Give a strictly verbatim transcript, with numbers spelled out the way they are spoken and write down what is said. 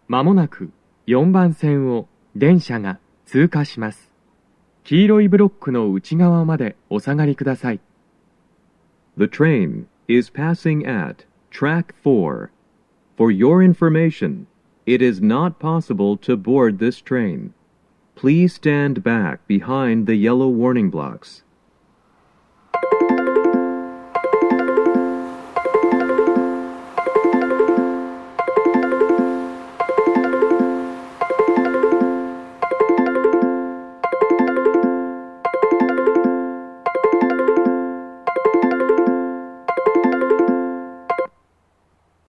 まもなくよんばん線を電車が通過します。黄色いブロックの内側までお下がりください。 The train is passing at track four. For your information, it is not possible to board this train. Please stand back behind the yellow warning blocks.